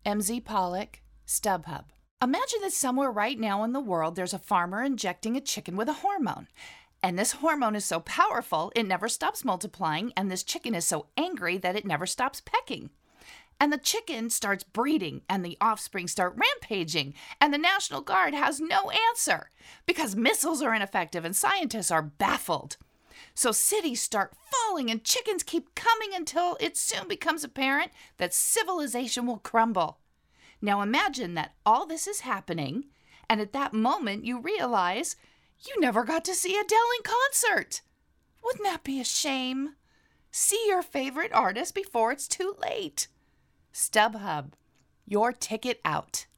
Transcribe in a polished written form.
MZ Pollock, StubHub. Imagine that somewhere right now in the world there's a farmer injecting a chicken with a hormone. And this hormone is so powerful, it never stops multiplying, and this chicken is so angry that it never stops pecking. And the chicken starts breeding, and the offspring start rampaging, and the National Guard has no answer because missiles are ineffective and scientists are baffled. So cities start falling and chickens keep coming until it soon becomes apparent that civilization will crumble. Now imagine that all this is happening, and at that moment you realize you never got to see Adele in concert. Wouldn't that be a shame? See your favorite artist before it's too late. StubHub, your ticket out.